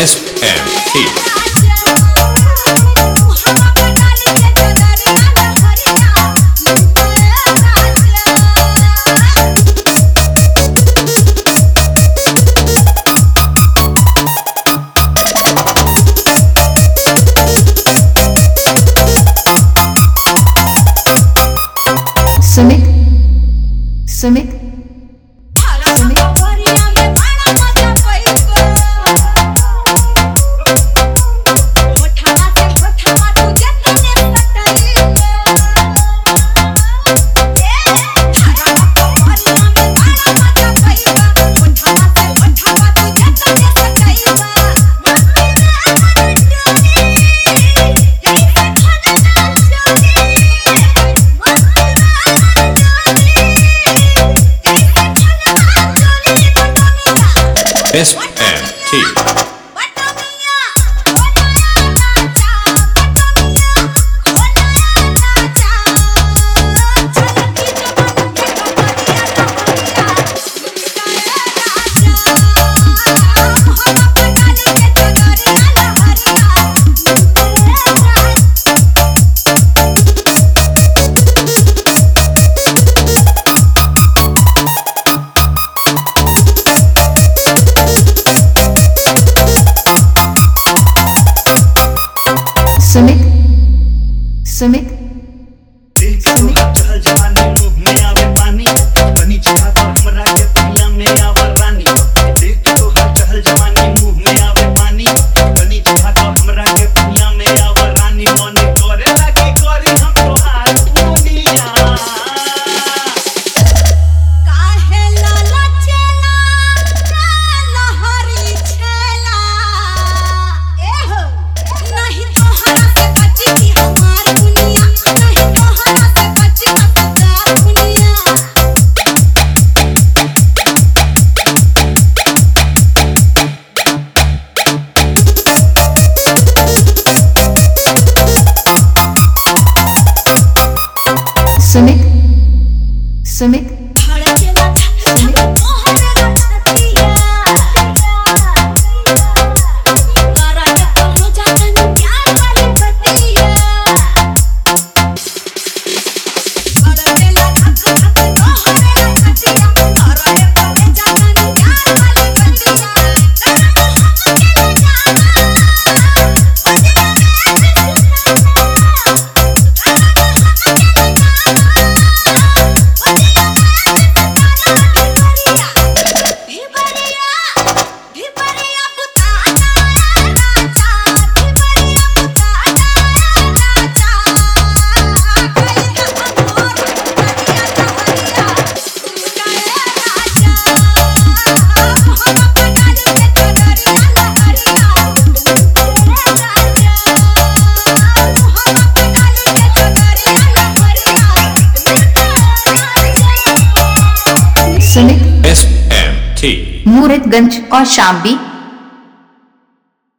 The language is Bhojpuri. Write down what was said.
SMT सुमित SMT सुमित चल जवानी मुंह में आवे पानी बनी चाह तो हमरा के दुनिया में आवर रानी देख तो हर चहल जवानी मुंह में आवे पानी बनी चाह तो हमरा के दुनिया में आवर रानी मन करे लागे करे हम तोहार दुनिया काहे लाला चला लहरी छला एहो नहीं तोहरा से बची हमार दुनिया नहीं तोहरा से बची हमार दुनिया सुमित सुमित धड़केला धड़केला तोहरे रतिया करा के करो जान प्यार वाली बतिया धड़केला धड़केला तोहरे रतिया करा के करो जान प्यार वाली बतिया करा हम के जाना सुमित SMT मूरतगंज और शामबी